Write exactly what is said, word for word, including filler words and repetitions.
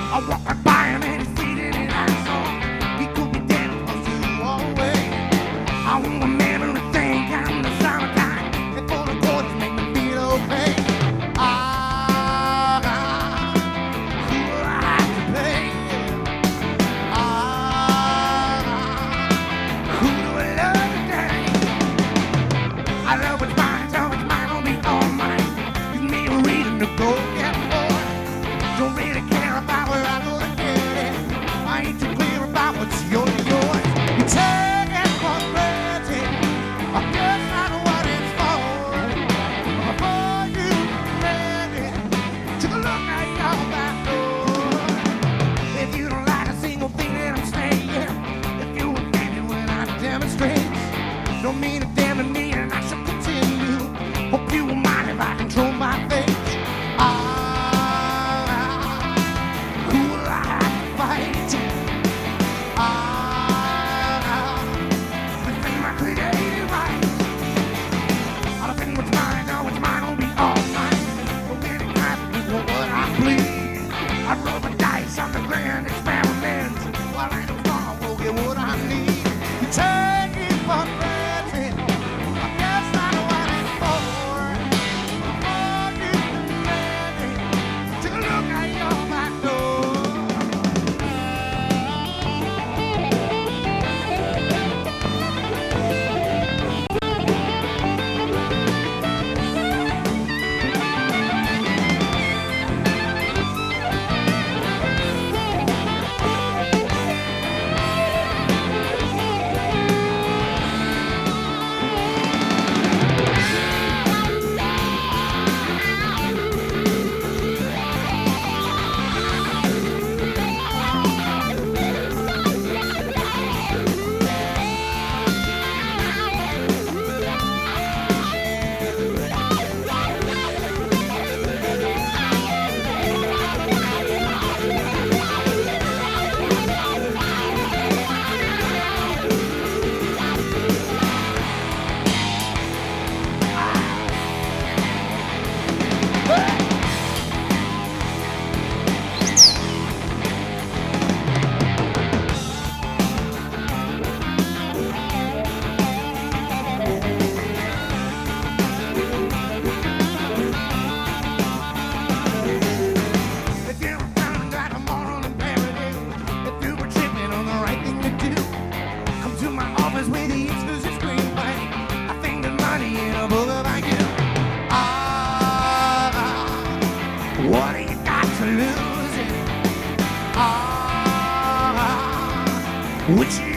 I walk right by him and he's feeding an asshole. He could be dead because you away. I want a man who think I'm the summertime. And for the chords make me feel okay. Ah, who will I have to play? Ah, who do I love today? I love what's mine, so it's mine, will be all mine. Give me a reason to go get more. Don't really care about where I go to get it. I ain't too clear about what's yours, yours. You take it for granted. I guess I know what it's for. Before you let it, take a look at your back door. If you don't like a single thing that I'm saying, if you offended when I demonstrate, don't mean a damn to me, and I shall continue. Hope you won't mind if I control my fate. Ah. I roll the dice on the grand experiment. While I know I will get what I need. You take it for granted. I guess I know what it's for. Before you let it, take a look at your back door. With the exclusive screenplay, I think the money in a book about you. Ah, what do you got to lose? Ah, would you?